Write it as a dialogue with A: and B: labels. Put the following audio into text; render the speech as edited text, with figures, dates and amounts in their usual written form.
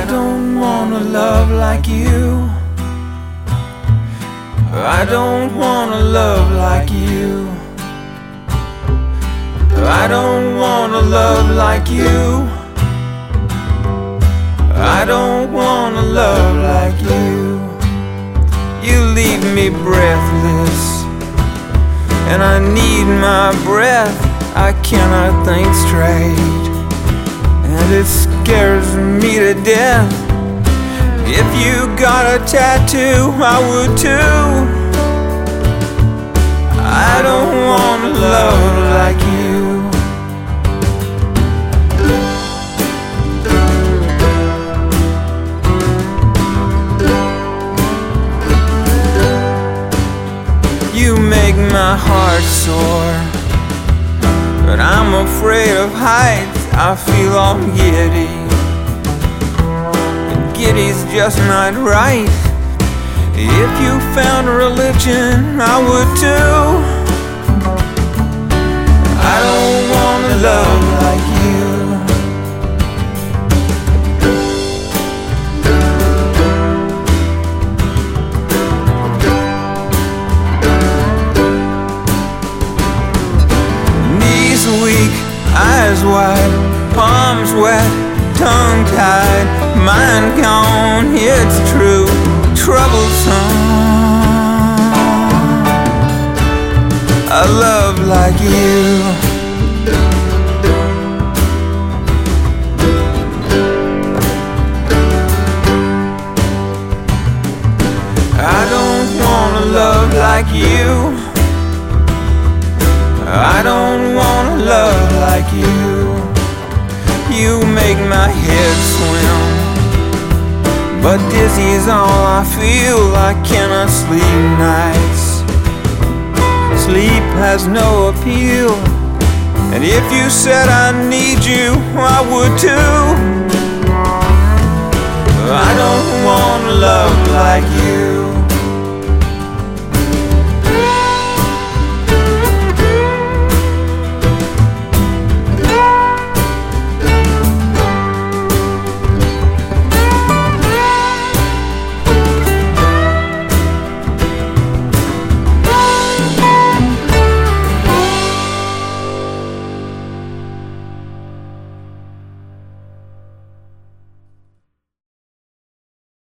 A: don't wanna love like you. I don't wanna love like you. I don't wanna love like you. I don't wanna love like you. You leave me breathless, and I need my breath. I cannot think straight, and it scares me to death. If you got a tattoo, I would too. I don't wanna love like you. You make my heart sore, but I'm afraid of heights. I feel all giddy, and giddy's just not right. If you found religion, I would too. I don't wanna love like you. Knees weak, eyes wide, palms wet, tongue-tied, mind gone, it's true, troublesome. A love like you. I don't wanna love like you. I don't wanna love like you. You make my head swim, but dizzy's all I feel. I cannot sleep nights. Sleep has no appeal, and if you said I need you, I would too. I don't wanna love like you.